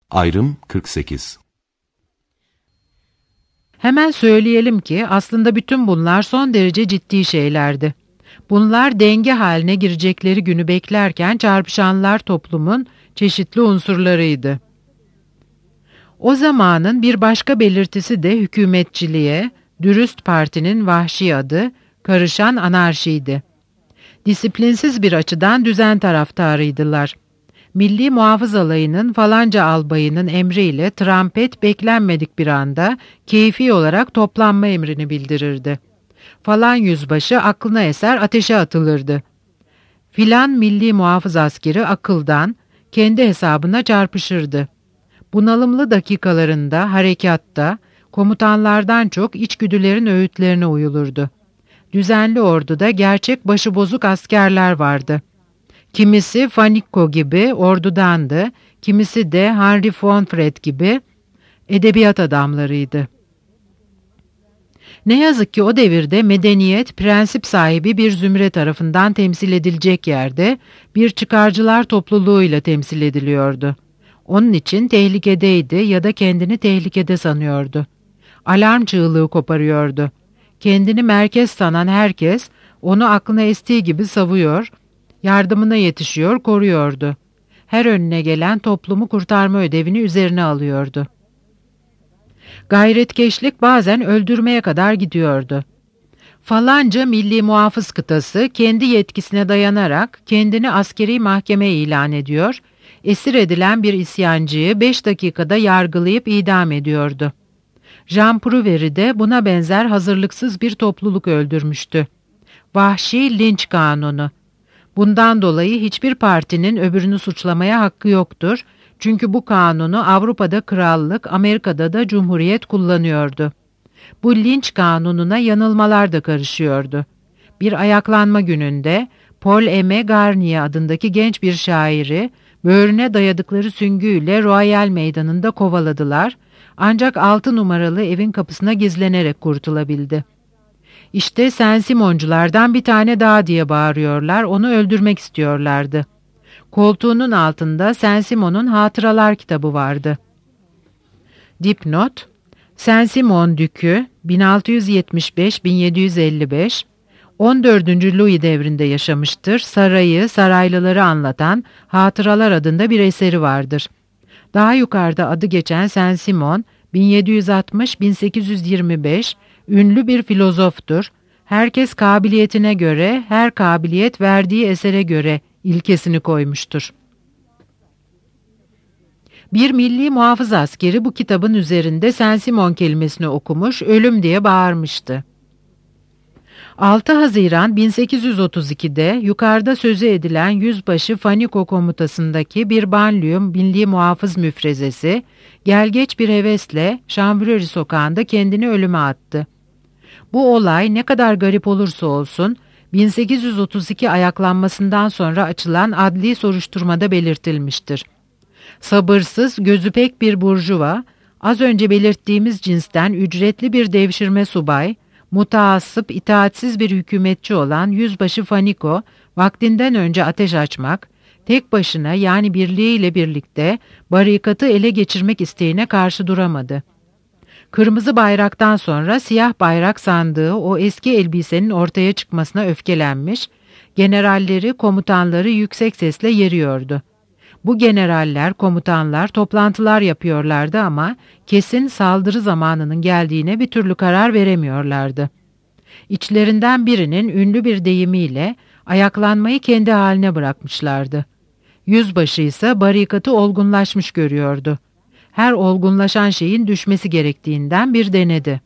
Ayrım 48. Hemen söyleyelim ki aslında bütün bunlar son derece ciddi şeylerdi. Bunlar denge haline girecekleri günü beklerken çarpışanlar toplumun çeşitli unsurlarıydı. O zamanın bir başka belirtisi de hükümetçiliğe, dürüst partinin vahşi adı, karışan anarşiydi. Disiplinsiz bir açıdan düzen taraftarıydılar. Milli Muhafız Alayı'nın falanca albayının emriyle trampet beklenmedik bir anda keyfi olarak toplanma emrini bildirirdi. Falan yüzbaşı aklına eser ateşe atılırdı. Filan milli muhafız askeri akıldan kendi hesabına çarpışırdı. Bunalımlı dakikalarında, harekatta, komutanlardan çok içgüdülerin öğütlerine uyulurdu. Düzenli orduda gerçek başıbozuk askerler vardı. Kimisi Fanikko gibi ordudandı, kimisi de Henry von Fred gibi edebiyat adamlarıydı. Ne yazık ki o devirde medeniyet, prensip sahibi bir zümre tarafından temsil edilecek yerde bir çıkarcılar topluluğuyla temsil ediliyordu. Onun için tehlikedeydi ya da kendini tehlikede sanıyordu. Alarm çığlığı koparıyordu. Kendini merkez sanan herkes onu aklına estiği gibi savuyor, yardımına yetişiyor, koruyordu. Her önüne gelen toplumu kurtarma ödevini üzerine alıyordu. Gayretkeşlik bazen öldürmeye kadar gidiyordu. Falanca milli muhafız kıtası kendi yetkisine dayanarak kendini askeri mahkeme ilan ediyor, esir edilen bir isyancıyı 5 dakikada yargılayıp idam ediyordu. Jean Prouvaire de buna benzer hazırlıksız bir topluluk öldürmüştü. Vahşi linç kanunu. Bundan dolayı hiçbir partinin öbürünü suçlamaya hakkı yoktur. Çünkü bu kanunu Avrupa'da krallık, Amerika'da da cumhuriyet kullanıyordu. Bu linç kanununa yanılmalar da karışıyordu. Bir ayaklanma gününde Paul Aimé Garnier adındaki genç bir şairi böğrüne dayadıkları süngüyle Royal Meydanı'nda kovaladılar, ancak 6 numaralı evin kapısına gizlenerek kurtulabildi. İşte Saint-Simonculardan bir tane daha diye bağırıyorlar, onu öldürmek istiyorlardı. Koltuğunun altında Saint-Simon'un hatıralar kitabı vardı. Dipnot: Saint-Simon Dükü 1675-1755, 14. Louis devrinde yaşamıştır. Sarayı, saraylıları anlatan Hatıralar adında bir eseri vardır. Daha yukarıda adı geçen Saint-Simon 1760-1825 ünlü bir filozoftur. Herkes kabiliyetine göre, her kabiliyet verdiği esere göre ilkesini koymuştur. Bir milli muhafız askeri bu kitabın üzerinde Saint-Simon kelimesini okumuş, ölüm diye bağırmıştı. 6 Haziran 1832'de yukarıda sözü edilen Yüzbaşı Faniko komutasındaki bir banliyö milli muhafız müfrezesi, gelgeç bir hevesle Şambüreri sokağında kendini ölüme attı. Bu olay ne kadar garip olursa olsun, 1832 ayaklanmasından sonra açılan adli soruşturmada belirtilmiştir. Sabırsız, gözü pek bir burjuva, az önce belirttiğimiz cinsten ücretli bir devşirme subay, mutaassıp, itaatsiz bir hükümetçi olan Yüzbaşı Faniko, vaktinden önce ateş açmak, tek başına yani birliğiyle birlikte barikatı ele geçirmek isteğine karşı duramadı. Kırmızı bayraktan sonra siyah bayrak sandığı o eski elbisenin ortaya çıkmasına öfkelenmiş, generalleri, komutanları yüksek sesle yeriyordu. Bu generaller, komutanlar toplantılar yapıyorlardı ama kesin saldırı zamanının geldiğine bir türlü karar veremiyorlardı. İçlerinden birinin ünlü bir deyimiyle ayaklanmayı kendi haline bırakmışlardı. Yüzbaşı ise barikatı olgunlaşmış görüyordu. Her olgunlaşan şeyin düşmesi gerektiğinden bir denedi.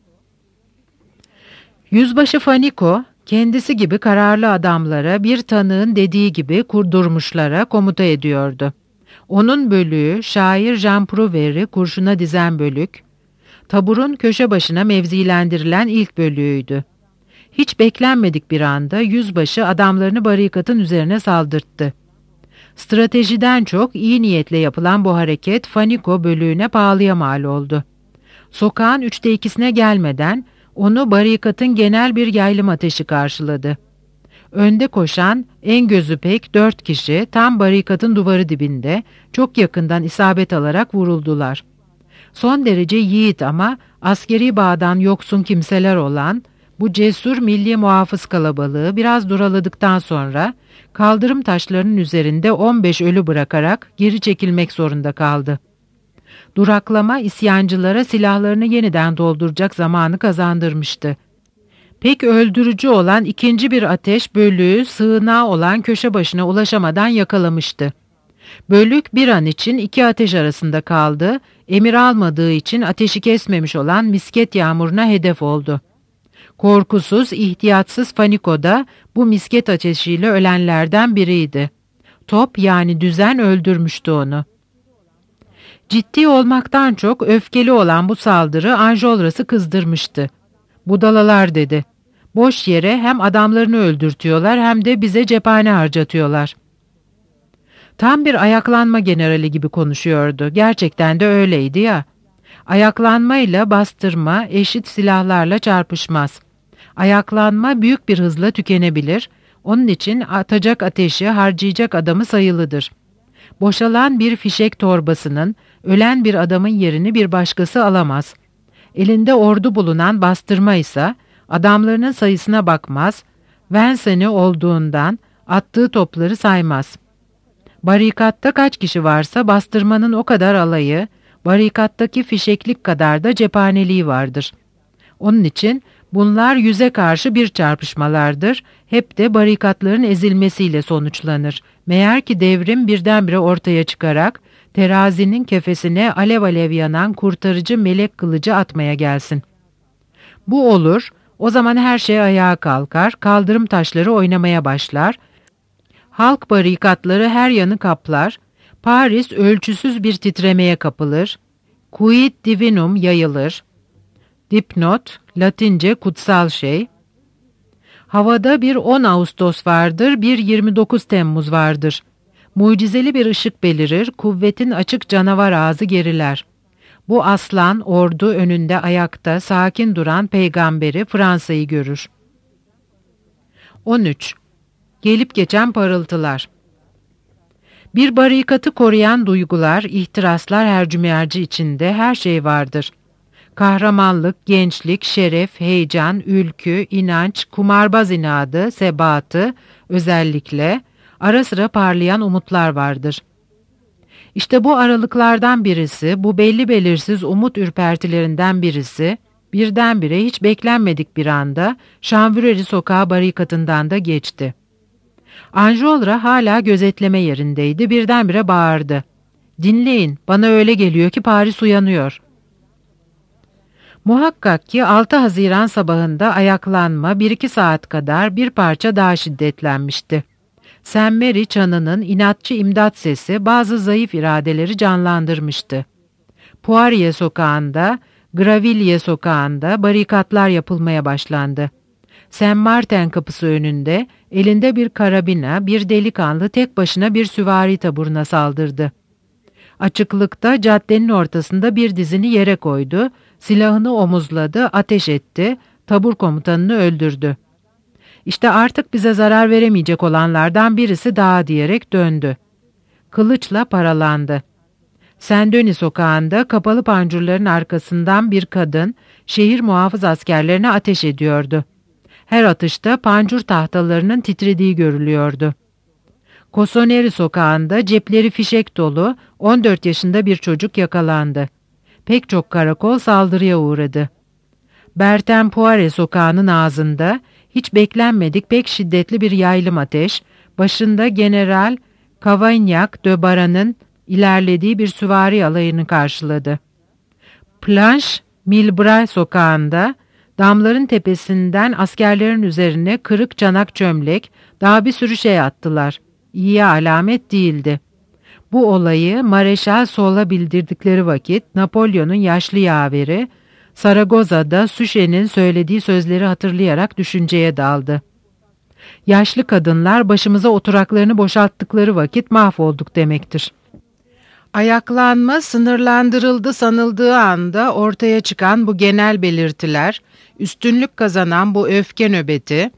Yüzbaşı Faniko, kendisi gibi kararlı adamlara bir tanığın dediği gibi kurdurmuşlara komuta ediyordu. Onun bölüğü, şair Jean Prouvaire'i kurşuna dizen bölük, taburun köşe başına mevzilendirilen ilk bölüğüydü. Hiç beklenmedik bir anda yüzbaşı adamlarını barikatın üzerine saldırttı. Stratejiden çok iyi niyetle yapılan bu hareket Faniko bölüğüne pahalıya mal oldu. Sokağın 2/3'üne gelmeden onu barikatın genel bir yaylım ateşi karşıladı. Önde koşan en gözü pek 4 kişi tam barikatın duvarı dibinde çok yakından isabet alarak vuruldular. Son derece yiğit ama askeri bağdan yoksun kimseler olan bu cesur milli muhafız kalabalığı biraz duraladıktan sonra kaldırım taşlarının üzerinde 15 ölü bırakarak geri çekilmek zorunda kaldı. Duraklama isyancılara silahlarını yeniden dolduracak zamanı kazandırmıştı. Pek öldürücü olan ikinci bir ateş bölüğü sığınağı olan köşe başına ulaşamadan yakalamıştı. Bölük bir an için iki ateş arasında kaldı, emir almadığı için ateşi kesmemiş olan misket yağmuruna hedef oldu. Korkusuz, ihtiyatsız Faniko da bu misket ateşiyle ölenlerden biriydi. Top yani düzen öldürmüştü onu. Ciddi olmaktan çok öfkeli olan bu saldırı Enjolras'ı kızdırmıştı. "Budalalar," dedi. "Boş yere hem adamlarını öldürtüyorlar hem de bize cephane harcatıyorlar." Tam bir ayaklanma generali gibi konuşuyordu. Gerçekten de öyleydi ya. Ayaklanmayla bastırma eşit silahlarla çarpışmaz. Ayaklanma büyük bir hızla tükenebilir. Onun için atacak ateşi harcayacak adamı sayılıdır. Boşalan bir fişek torbasının ölen bir adamın yerini bir başkası alamaz. Elinde ordu bulunan bastırma ise adamlarının sayısına bakmaz, Vincennes olduğundan attığı topları saymaz. Barikatta kaç kişi varsa bastırmanın o kadar alayı, barikattaki fişeklik kadar da cephaneliği vardır. Onun için bunlar yüze karşı bir çarpışmalardır, hep de barikatların ezilmesiyle sonuçlanır. Meğer ki devrim birdenbire ortaya çıkarak terazinin kefesine alev alev yanan kurtarıcı melek kılıcı atmaya gelsin. Bu olur, o zaman her şey ayağa kalkar, kaldırım taşları oynamaya başlar, halk barikatları her yanı kaplar, Paris ölçüsüz bir titremeye kapılır, Quid divinum yayılır, dipnot, Latince kutsal şey, havada bir 10 Ağustos vardır, bir 29 Temmuz vardır. Mucizeli bir ışık belirir, kuvvetin açık canavar ağzı geriler. Bu aslan ordu önünde ayakta sakin duran peygamberi Fransa'yı görür. 13. Gelip geçen parıltılar. Bir barikatı koruyan duygular, ihtiraslar hercümerci içinde her şey vardır. Kahramanlık, gençlik, şeref, heyecan, ülkü, inanç, kumarbaz inadı, sebatı, özellikle ara sıra parlayan umutlar vardır. İşte bu aralıklardan birisi, bu belli belirsiz umut ürpertilerinden birisi, birdenbire hiç beklenmedik bir anda Şanvüreri sokağı barikatından da geçti. Enjolras hala gözetleme yerindeydi, birdenbire bağırdı. "Dinleyin, bana öyle geliyor ki Paris uyanıyor." Muhakkak ki 6 Haziran sabahında ayaklanma 1-2 saat kadar bir parça daha şiddetlenmişti. Saint Mary çanının inatçı imdat sesi bazı zayıf iradeleri canlandırmıştı. Poirier sokağında, Gravilliers sokağında barikatlar yapılmaya başlandı. Saint Martin kapısı önünde elinde bir karabina bir delikanlı tek başına bir süvari taburuna saldırdı. Açıklıkta caddenin ortasında bir dizini yere koydu, silahını omuzladı, ateş etti, tabur komutanını öldürdü. İşte artık bize zarar veremeyecek olanlardan birisi daha diyerek döndü. Kılıçla paralandı. Saint-Denis sokağında kapalı pancurların arkasından bir kadın şehir muhafız askerlerine ateş ediyordu. Her atışta pancur tahtalarının titrediği görülüyordu. Cossoneri sokağında cepleri fişek dolu 14 yaşında bir çocuk yakalandı. Pek çok karakol saldırıya uğradı. Bertin Poiré sokağının ağzında hiç beklenmedik pek şiddetli bir yaylım ateş, başında General Cavaignac de Baran'ın ilerlediği bir süvari alayını karşıladı. Planche Milbrail sokağında damların tepesinden askerlerin üzerine kırık çanak çömlek, daha bir sürü şey attılar. İyi alamet değildi. Bu olayı Mareşal Soul'a bildirdikleri vakit Napolyon'un yaşlı yaveri Saragoza'da Suchet'in söylediği sözleri hatırlayarak düşünceye daldı. Yaşlı kadınlar başımıza oturaklarını boşalttıkları vakit mahvolduk demektir. Ayaklanma sınırlandırıldı sanıldığı anda ortaya çıkan bu genel belirtiler, üstünlük kazanan bu öfke nöbeti,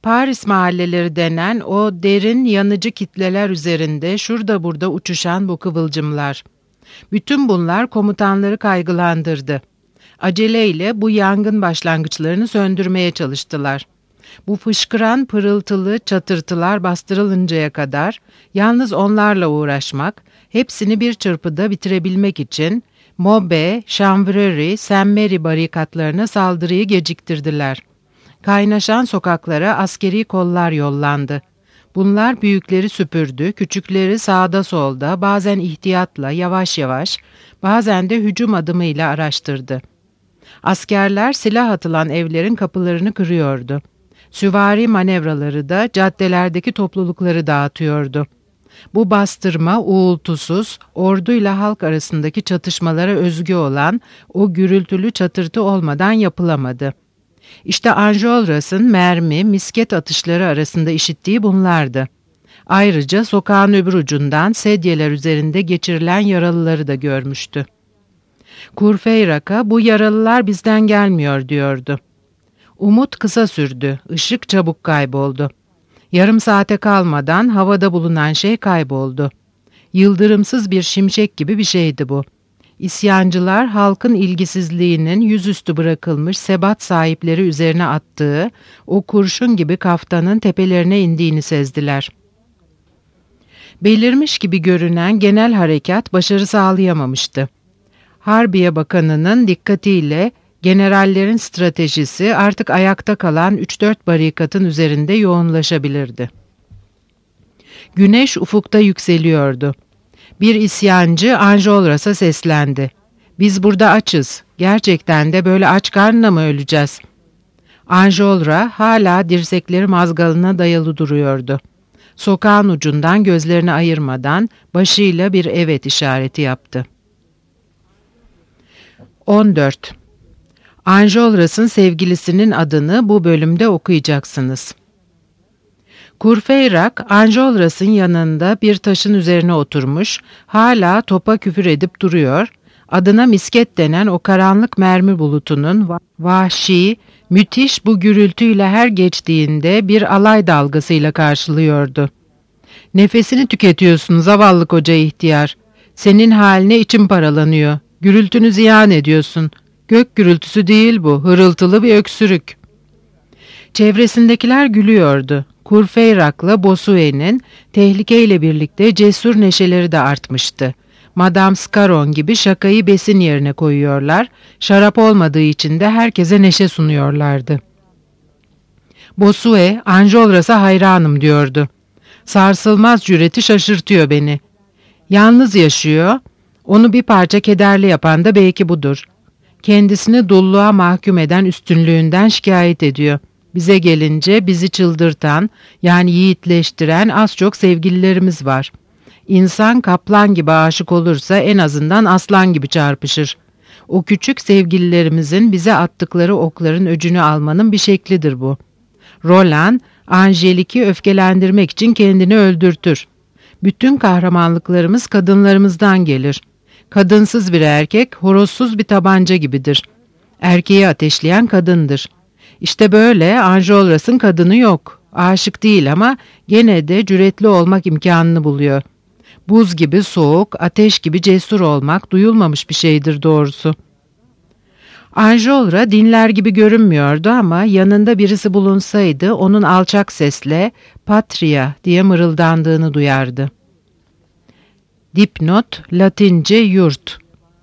Paris mahalleleri denen o derin yanıcı kitleler üzerinde şurada burada uçuşan bu kıvılcımlar. Bütün bunlar komutanları kaygılandırdı. Aceleyle bu yangın başlangıçlarını söndürmeye çalıştılar. Bu fışkıran pırıltılı çatırtılar bastırılıncaya kadar yalnız onlarla uğraşmak, hepsini bir çırpıda bitirebilmek için Maubert, Chanvrerie, Saint Mary barikatlarına saldırıyı geciktirdiler. Kaynaşan sokaklara askeri kollar yollandı. Bunlar büyükleri süpürdü, küçükleri sağda solda, bazen ihtiyatla, yavaş yavaş, bazen de hücum adımıyla araştırdı. Askerler silah atılan evlerin kapılarını kırıyordu. Süvari manevraları da caddelerdeki toplulukları dağıtıyordu. Bu bastırma uğultusuz, orduyla halk arasındaki çatışmalara özgü olan o gürültülü çatırtı olmadan yapılamadı. İşte Enjolras'ın mermi, misket atışları arasında işittiği bunlardı. Ayrıca sokağın öbür ucundan sedyeler üzerinde geçirilen yaralıları da görmüştü. Courfeyrac'a bu yaralılar bizden gelmiyor diyordu. Umut kısa sürdü, ışık çabuk kayboldu. Yarım saate kalmadan havada bulunan şey kayboldu. Yıldırımsız bir şimşek gibi bir şeydi bu. İsyancılar halkın ilgisizliğinin yüzüstü bırakılmış sebat sahipleri üzerine attığı o kurşun gibi kaftanın tepelerine indiğini sezdiler. Belirmiş gibi görünen genel harekat başarı sağlayamamıştı. Harbiye Bakanı'nın dikkatiyle generallerin stratejisi artık ayakta kalan 3-4 barikatın üzerinde yoğunlaşabilirdi. Güneş ufukta yükseliyordu. Bir isyancı Enjolras'a seslendi. "Biz burada açız. Gerçekten de böyle aç karnına mı öleceğiz?" Enjolras hala dirsekleri mazgalına dayalı duruyordu. Sokağın ucundan gözlerini ayırmadan başıyla bir evet işareti yaptı. 14. Enjolras'ın sevgilisinin adını bu bölümde okuyacaksınız. Courfeyrac, Enjolras'ın yanında bir taşın üzerine oturmuş, hala topa küfür edip duruyor, adına misket denen o karanlık mermi bulutunun vahşi, müthiş bu gürültüyle her geçtiğinde bir alay dalgasıyla karşılıyordu. "Nefesini tüketiyorsun zavallı koca ihtiyar. Senin haline içim paralanıyor. Gürültünü ziyan ediyorsun. Gök gürültüsü değil bu, hırıltılı bir öksürük." Çevresindekiler gülüyordu. Courfeyrac'la Bossuet'in tehlikeyle birlikte cesur neşeleri de artmıştı. Madame Scarron gibi şakayı besin yerine koyuyorlar, şarap olmadığı için de herkese neşe sunuyorlardı. Bossuet, "Enjolras'a hayranım," diyordu. "Sarsılmaz cüreti şaşırtıyor beni. Yalnız yaşıyor, onu bir parça kederli yapan da belki budur. Kendisini dulluğa mahkum eden üstünlüğünden şikayet ediyor. Bize gelince bizi çıldırtan, yani yiğitleştiren az çok sevgililerimiz var. İnsan kaplan gibi aşık olursa en azından aslan gibi çarpışır. O küçük sevgililerimizin bize attıkları okların öcünü almanın bir şeklidir bu. Roland, Angelique'i öfkelendirmek için kendini öldürtür. Bütün kahramanlıklarımız kadınlarımızdan gelir. Kadınsız bir erkek, horozsuz bir tabanca gibidir. Erkeği ateşleyen kadındır. İşte böyle Enjolras'ın kadını yok. Aşık değil ama gene de cüretli olmak imkanını buluyor. Buz gibi soğuk, ateş gibi cesur olmak duyulmamış bir şeydir doğrusu. Enjolras dinler gibi görünmüyordu ama yanında birisi bulunsaydı onun alçak sesle "Patria" diye mırıldandığını duyardı. Dipnot, Latince yurt.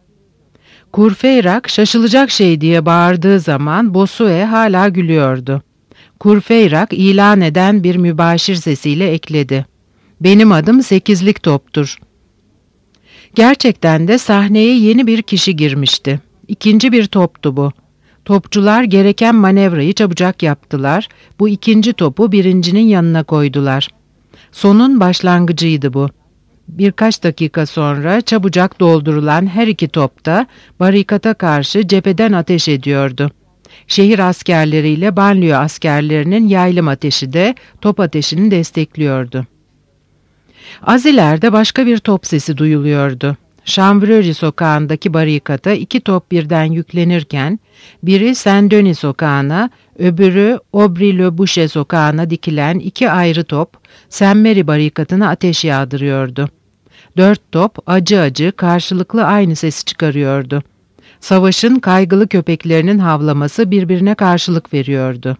Courfeyrac şaşılacak şey diye bağırdığı zaman Bossuet hala gülüyordu. Courfeyrac ilan eden bir mübaşir sesiyle ekledi. "Benim adım sekizlik toptur." Gerçekten de sahneye yeni bir kişi girmişti. İkinci bir toptu bu. Topçular gereken manevrayı çabucak yaptılar. Bu ikinci topu birincinin yanına koydular. Sonun başlangıcıydı bu. Birkaç dakika sonra çabucak doldurulan her iki top da barikata karşı cepheden ateş ediyordu. Şehir askerleriyle banliyö askerlerinin yaylım ateşi de top ateşini destekliyordu. Az ileride başka bir top sesi duyuluyordu. Chanvrerie sokağındaki barikata 2 top birden yüklenirken, biri Saint-Denis sokağına, öbürü Aubry-le-Boucher sokağına dikilen 2 ayrı top, Saint-Merry barikatına ateş yağdırıyordu. 4 top acı acı karşılıklı aynı sesi çıkarıyordu. Savaşın kaygılı köpeklerinin havlaması birbirine karşılık veriyordu.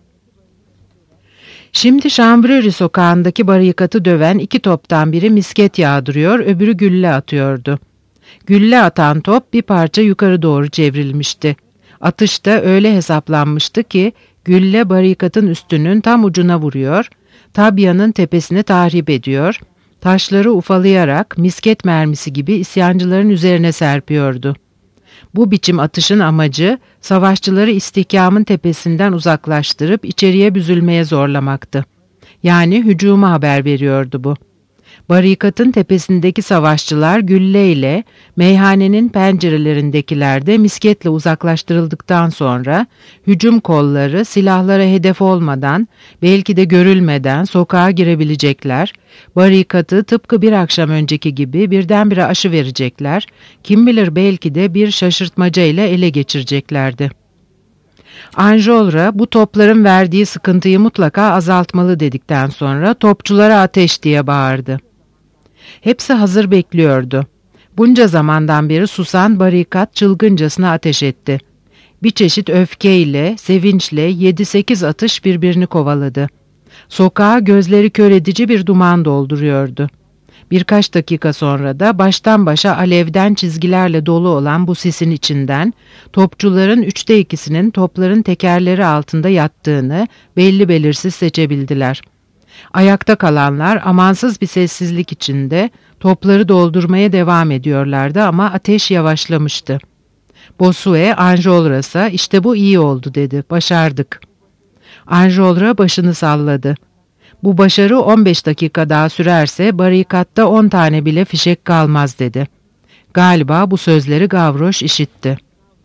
Şimdi Chanvrerie sokağındaki barikatı döven 2 toptan biri misket yağdırıyor, öbürü gülle atıyordu. Gülle atan top bir parça yukarı doğru çevrilmişti. Atış da öyle hesaplanmıştı ki gülle barikatın üstünün tam ucuna vuruyor, tabyanın tepesini tahrip ediyor, taşları ufalayarak misket mermisi gibi isyancıların üzerine serpiyordu. Bu biçim atışın amacı savaşçıları istihkamın tepesinden uzaklaştırıp içeriye büzülmeye zorlamaktı. Yani hücuma haber veriyordu bu. Barikatın tepesindeki savaşçılar gülleyle, meyhanenin pencerelerindekiler de misketle uzaklaştırıldıktan sonra hücum kolları silahlara hedef olmadan, belki de görülmeden sokağa girebilecekler, barikatı tıpkı bir akşam önceki gibi birdenbire aşıverecekler, kim bilir belki de bir şaşırtmaca ile ele geçireceklerdi. Enjolras bu topların verdiği sıkıntıyı mutlaka azaltmalı dedikten sonra topçulara ateş diye bağırdı. Hepsi hazır bekliyordu. Bunca zamandan beri susan barikat çılgıncasına ateş etti. Bir çeşit öfkeyle, sevinçle 7-8 atış birbirini kovaladı. Sokağa gözleri kör edici bir duman dolduruyordu. Birkaç dakika sonra da baştan başa alevden çizgilerle dolu olan bu sisin içinden topçuların 3'te 2'sinin topların tekerleri altında yattığını belli belirsiz seçebildiler. Ayakta kalanlar amansız bir sessizlik içinde topları doldurmaya devam ediyorlardı ama ateş yavaşlamıştı. Bossuet, Enjolras'a "İşte bu iyi oldu" dedi. "Başardık." Enjolras başını salladı. "Bu başarı 15 dakika daha sürerse barikatta 10 tane bile fişek kalmaz" dedi. Galiba bu sözleri Gavroche işitti.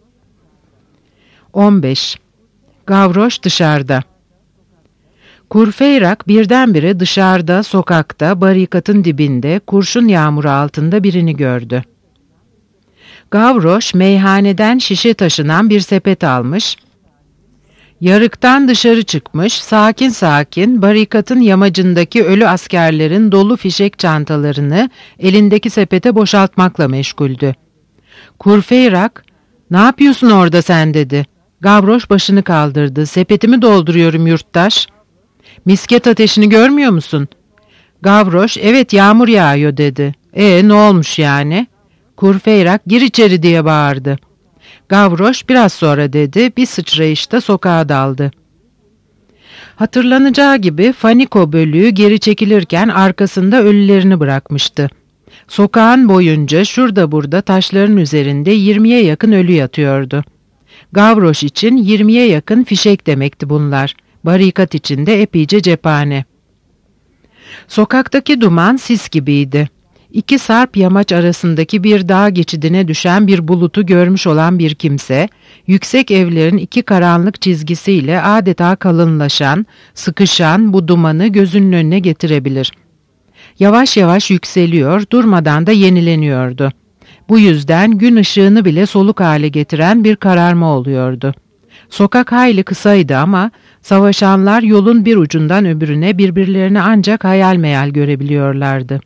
15. Gavroche dışarıda. Courfeyrac birdenbire dışarıda, sokakta, barikatın dibinde, kurşun yağmuru altında birini gördü. Gavroche meyhaneden şişe taşınan bir sepet almış, yarıktan dışarı çıkmış, sakin sakin barikatın yamacındaki ölü askerlerin dolu fişek çantalarını elindeki sepete boşaltmakla meşguldü. Courfeyrac, "Ne yapıyorsun orada sen?" dedi. Gavroche başını kaldırdı. "Sepetimi dolduruyorum yurttaş." "Misket ateşini görmüyor musun?" Gavroche, "Evet, yağmur yağıyor" dedi. Ne olmuş yani?" Courfeyrac, "Gir içeri" diye bağırdı. Gavroche biraz sonra dedi, bir sıçrayışta sokağa daldı. Hatırlanacağı gibi Faniko bölüğü geri çekilirken arkasında ölülerini bırakmıştı. Sokağın boyunca şurada burada taşların üzerinde 20'ye yakın ölü yatıyordu. Gavroche için 20'ye yakın fişek demekti bunlar. Barikat içinde epeyce cephane. Sokaktaki duman sis gibiydi. 2 sarp yamaç arasındaki bir dağ geçidine düşen bir bulutu görmüş olan bir kimse, yüksek evlerin 2 karanlık çizgisiyle adeta kalınlaşan, sıkışan bu dumanı gözünün önüne getirebilir. Yavaş yavaş yükseliyor, durmadan da yenileniyordu. Bu yüzden gün ışığını bile soluk hale getiren bir kararma oluyordu. Sokak hayli kısaydı ama savaşanlar yolun bir ucundan öbürüne birbirlerini ancak hayal meyal görebiliyorlardı.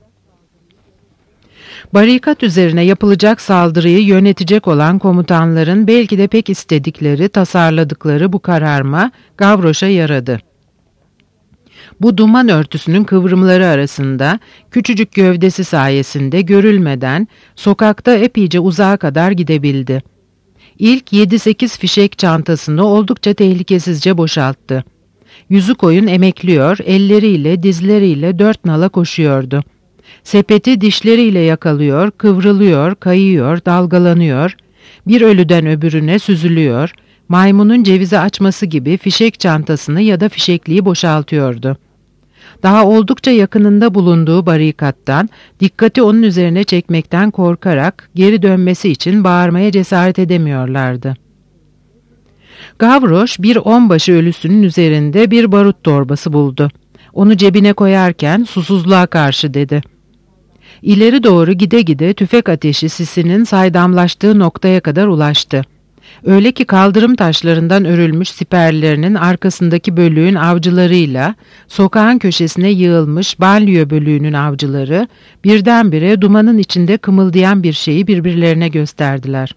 Barikat üzerine yapılacak saldırıyı yönetecek olan komutanların belki de pek istedikleri, tasarladıkları bu kararma Gavroche'a yaradı. Bu duman örtüsünün kıvrımları arasında küçücük gövdesi sayesinde görülmeden sokakta epeyce uzağa kadar gidebildi. İlk 7-8 fişek çantasını oldukça tehlikesizce boşalttı. Yüzü koyun emekliyor, elleriyle, dizleriyle 4 nala koşuyordu. Sepeti dişleriyle yakalıyor, kıvrılıyor, kayıyor, dalgalanıyor, bir ölüden öbürüne süzülüyor, maymunun cevizi açması gibi fişek çantasını ya da fişekliği boşaltıyordu. Daha oldukça yakınında bulunduğu barikattan, dikkati onun üzerine çekmekten korkarak geri dönmesi için bağırmaya cesaret edemiyorlardı. Gavroche bir onbaşı ölüsünün üzerinde bir barut torbası buldu. Onu cebine koyarken "Susuzluğa karşı" dedi. İleri doğru gide gide tüfek ateşi sisinin saydamlaştığı noktaya kadar ulaştı. Öyle ki kaldırım taşlarından örülmüş siperlerinin arkasındaki bölüğün avcılarıyla sokağın köşesine yığılmış banliyö bölüğünün avcıları birdenbire dumanın içinde kımıldayan bir şeyi birbirlerine gösterdiler.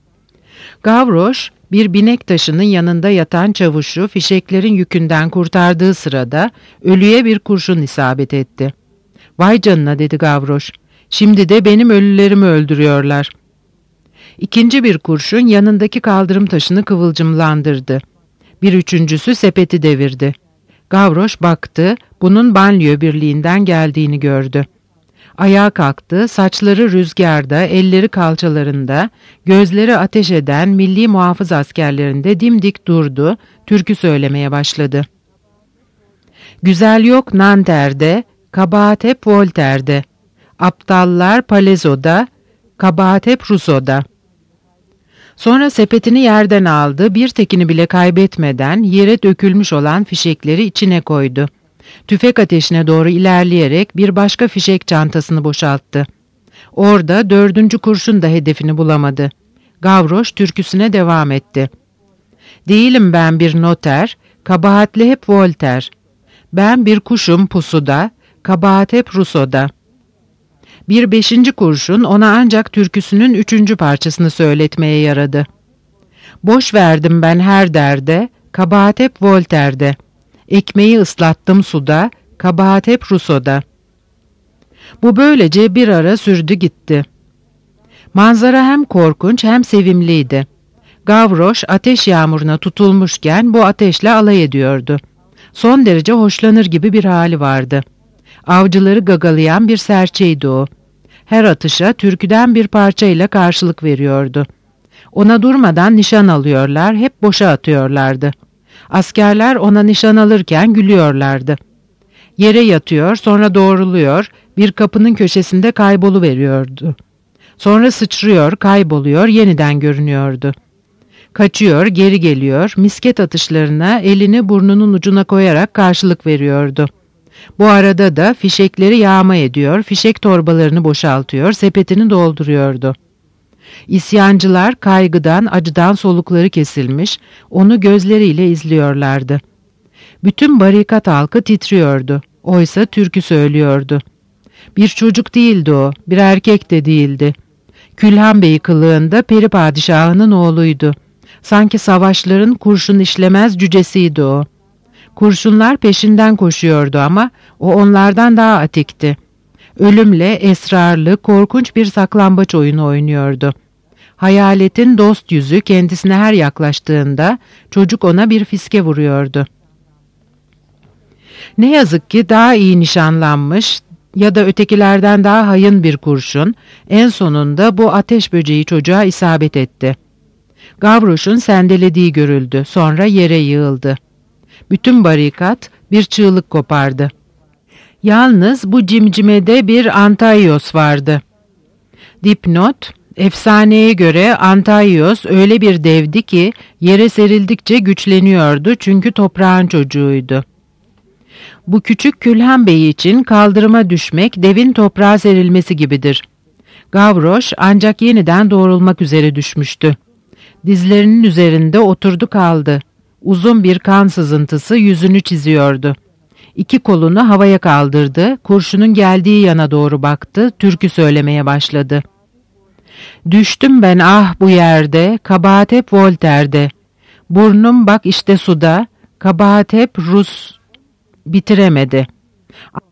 Gavroş, bir binek taşının yanında yatan çavuşu fişeklerin yükünden kurtardığı sırada ölüye bir kurşun isabet etti. "Vay canına," dedi Gavroş, "şimdi de benim ölülerimi öldürüyorlar." İkinci bir kurşun yanındaki kaldırım taşını kıvılcımlandırdı. Bir üçüncüsü sepeti devirdi. Gavroş baktı, bunun banliyö birliğinden geldiğini gördü. Ayağa kalktı, saçları rüzgarda, elleri kalçalarında, gözleri ateş eden milli muhafız askerlerinde dimdik durdu, türkü söylemeye başladı. Güzel yok Nanter'de, kabahat hep Voltaire'de. Aptallar Palaiso'da, kabahat hep Rousseau'da. Sonra sepetini yerden aldı, bir tekini bile kaybetmeden yere dökülmüş olan fişekleri içine koydu. Tüfek ateşine doğru ilerleyerek bir başka fişek çantasını boşalttı. Orada 4. kurşun da hedefini bulamadı. Gavroş türküsüne devam etti. Değilim ben bir noter, kabahatli hep Voltaire. Ben bir kuşum pusuda, kabahat hep Rousseau'da. Bir 5. kurşun ona ancak türküsünün 3. parçasını söyletmeye yaradı. Boş verdim ben her derde, kabahat hep Voltaire'de. Ekmeği ıslattım suda, kabahat hep Rousseau'da. Bu böylece bir ara sürdü gitti. Manzara hem korkunç hem sevimliydi. Gavroş ateş yağmuruna tutulmuşken bu ateşle alay ediyordu. Son derece hoşlanır gibi bir hali vardı. Avcıları gagalayan bir serçeydi o. Her atışa türküden bir parçayla karşılık veriyordu. Ona durmadan nişan alıyorlar, hep boşa atıyorlardı. Askerler ona nişan alırken gülüyorlardı. Yere yatıyor, sonra doğruluyor, bir kapının köşesinde kayboluveriyordu. Sonra sıçrıyor, kayboluyor, yeniden görünüyordu. Kaçıyor, geri geliyor, misket atışlarına elini burnunun ucuna koyarak karşılık veriyordu. Bu arada da fişekleri yağma ediyor, fişek torbalarını boşaltıyor, sepetini dolduruyordu. İsyancılar kaygıdan, acıdan solukları kesilmiş, onu gözleriyle izliyorlardı. Bütün barikat halkı titriyordu. Oysa türkü söylüyordu. Bir çocuk değildi o, bir erkek de değildi. Külhan Bey kılığında peri padişahının oğluydu. Sanki savaşların kurşun işlemez cücesiydi o. Kurşunlar peşinden koşuyordu ama o onlardan daha atikti. Ölümle esrarlı, korkunç bir saklambaç oyunu oynuyordu. Hayaletin dost yüzü kendisine her yaklaştığında çocuk ona bir fiske vuruyordu. Ne yazık ki daha iyi nişanlanmış ya da ötekilerden daha hayın bir kurşun en sonunda bu ateş böceği çocuğa isabet etti. Gavroş'un sendelediği görüldü, sonra yere yığıldı. Bütün barikat bir çığlık kopardı. Yalnız bu cimcimede bir Antaios vardı. Dipnot, efsaneye göre Antaios öyle bir devdi ki yere serildikçe güçleniyordu çünkü toprağın çocuğuydu. Bu küçük Külhan Bey için kaldırıma düşmek devin toprağa serilmesi gibidir. Gavroş ancak yeniden doğrulmak üzere düşmüştü. Dizlerinin üzerinde oturdu kaldı. Uzun bir kan sızıntısı yüzünü çiziyordu. İki kolunu havaya kaldırdı, kurşunun geldiği yana doğru baktı, türkü söylemeye başladı. Düştüm ben ah bu yerde, kabahat hep Voltaire'de. Burnum bak işte suda, kabahat hep Rus bitiremedi.